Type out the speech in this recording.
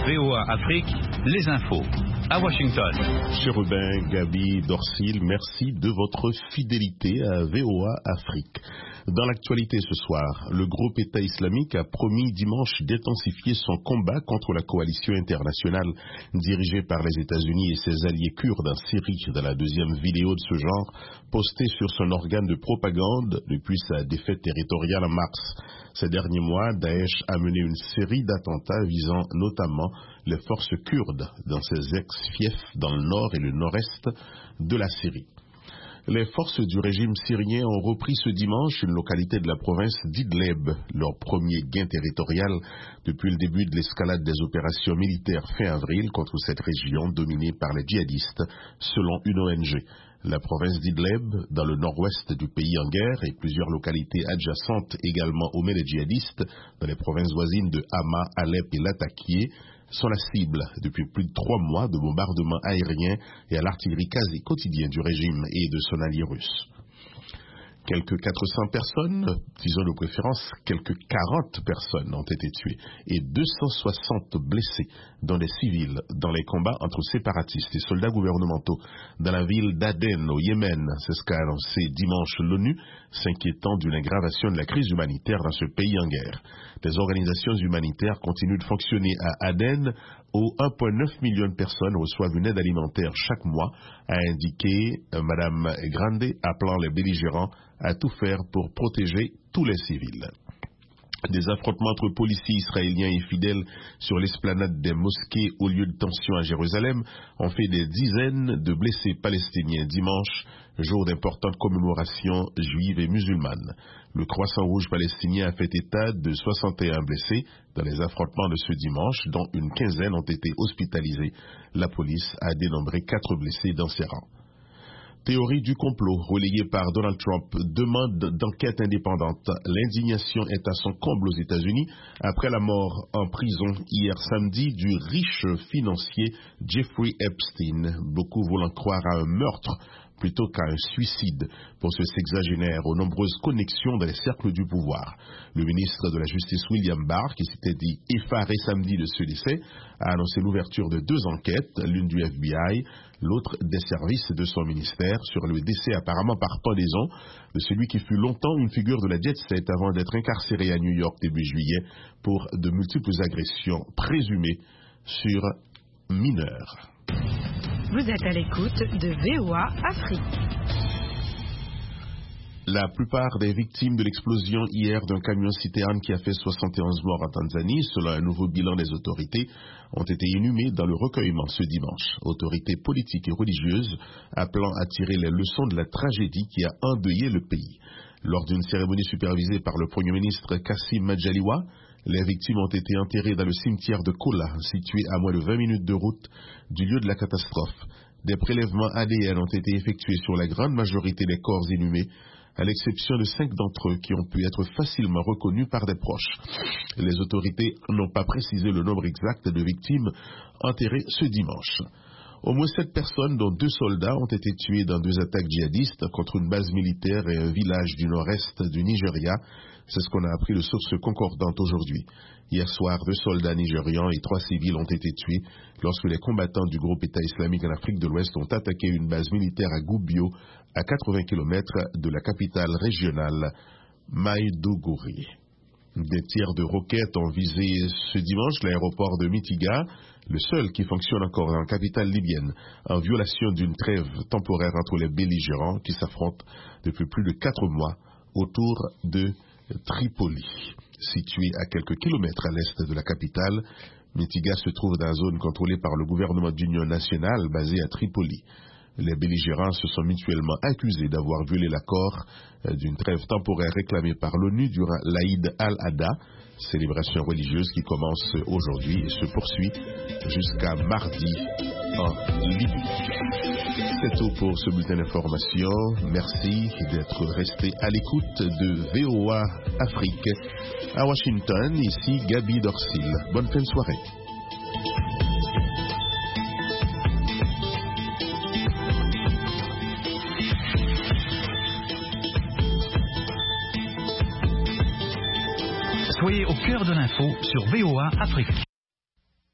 VOA Afrique, les infos. À Washington. Chérubin, Gabi, Dorsil, merci de votre fidélité à VOA Afrique. Dans l'actualité ce soir, le groupe État islamique a promis dimanche d'intensifier son combat contre la coalition internationale dirigée par les États-Unis et ses alliés kurdes en Syrie. Dans la deuxième vidéo de ce genre, postée sur son organe de propagande depuis sa défaite territoriale en mars. Ces derniers mois, Daesh a mené une série d'attentats visant notamment les forces kurdes dans ses ex-fiefs dans le nord et le nord-est de la Syrie. Les forces du régime syrien ont repris ce dimanche une localité de la province d'Idlib, leur premier gain territorial depuis le début de l'escalade des opérations militaires fin avril contre cette région dominée par les djihadistes, selon une ONG. La province d'Idlib, dans le nord-ouest du pays en guerre, et plusieurs localités adjacentes également aux mains des djihadistes, dans les provinces voisines de Hama, Alep et Latakia, sont la cible depuis plus de 3 mois de bombardements aériens et à l'artillerie quasi quotidien du régime et de son allié russe. Quelques 400 personnes, disons de préférence, quelques 40 personnes ont été tuées et 260 blessés, dont des civils, dans les combats entre séparatistes et soldats gouvernementaux dans la ville d'Aden au Yémen. C'est ce qu'a annoncé dimanche l'ONU, s'inquiétant d'une aggravation de la crise humanitaire dans ce pays en guerre. Les organisations humanitaires continuent de fonctionner à Aden, où 1,9 million de personnes reçoivent une aide alimentaire chaque mois, a indiqué Mme Grande, appelant les belligérants à tout faire pour protéger tous les civils. Des affrontements entre policiers israéliens et fidèles sur l'esplanade des mosquées au lieu de tension à Jérusalem ont fait des dizaines de blessés palestiniens dimanche, jour d'importantes commémorations juives et musulmanes. Le Croissant Rouge palestinien a fait état de 61 blessés dans les affrontements de ce dimanche, dont une quinzaine ont été hospitalisés. La police a dénombré 4 blessés dans ses rangs. Théorie du complot relayée par Donald Trump, demande d'enquête indépendante. L'indignation est à son comble aux États-Unis après la mort en prison hier samedi du riche financier Jeffrey Epstein, beaucoup voulant croire à un meurtre plutôt qu'à un suicide pour ce sexagénaire aux nombreuses connexions dans les cercles du pouvoir. Le ministre de la Justice William Barr, qui s'était dit effaré samedi de ce décès, a annoncé l'ouverture de 2 enquêtes, l'une du FBI, l'autre des services de son ministère, sur le décès apparemment par pendaison de celui qui fut longtemps une figure de la jet set avant d'être incarcéré à New York début juillet pour de multiples agressions présumées sur mineurs. Vous êtes à l'écoute de VOA Afrique. La plupart des victimes de l'explosion hier d'un camion-citerne qui a fait 71 morts en Tanzanie, selon un nouveau bilan des autorités, ont été inhumées dans le recueillement ce dimanche. Autorités politiques et religieuses appelant à tirer les leçons de la tragédie qui a endeuillé le pays. Lors d'une cérémonie supervisée par le Premier ministre Kassim Majaliwa, les victimes ont été enterrées dans le cimetière de Kola, situé à moins de 20 minutes de route du lieu de la catastrophe. Des prélèvements ADN ont été effectués sur la grande majorité des corps inhumés, à l'exception de 5 d'entre eux qui ont pu être facilement reconnus par des proches. Les autorités n'ont pas précisé le nombre exact de victimes enterrées ce dimanche. Au moins 7 personnes, dont 2 soldats, ont été tués dans 2 attaques djihadistes contre une base militaire et un village du nord-est du Nigeria. C'est ce qu'on a appris de sources concordantes aujourd'hui. Hier soir, 2 soldats nigérians et 3 civils ont été tués lorsque les combattants du groupe État islamique en Afrique de l'Ouest ont attaqué une base militaire à Gubbio, à 80 km de la capitale régionale, Maïdougouri. Des tirs de roquettes ont visé ce dimanche l'aéroport de Mitiga, le seul qui fonctionne encore en capitale libyenne, en violation d'une trêve temporaire entre les belligérants qui s'affrontent depuis plus de 4 mois autour de Tripoli. Situé à quelques kilomètres à l'est de la capitale, Mitiga se trouve dans la zone contrôlée par le gouvernement d'union nationale basé à Tripoli. Les belligérants se sont mutuellement accusés d'avoir violé l'accord d'une trêve temporaire réclamée par l'ONU durant l'Aïd al-Adha, célébration religieuse qui commence aujourd'hui et se poursuit jusqu'à mardi en Libye. C'est tout pour ce bulletin d'information. Merci d'être resté à l'écoute de VOA Afrique. À Washington, ici Gabi Dorsil. Bonne fin de soirée. Soyez au cœur de l'info sur VOA Afrique.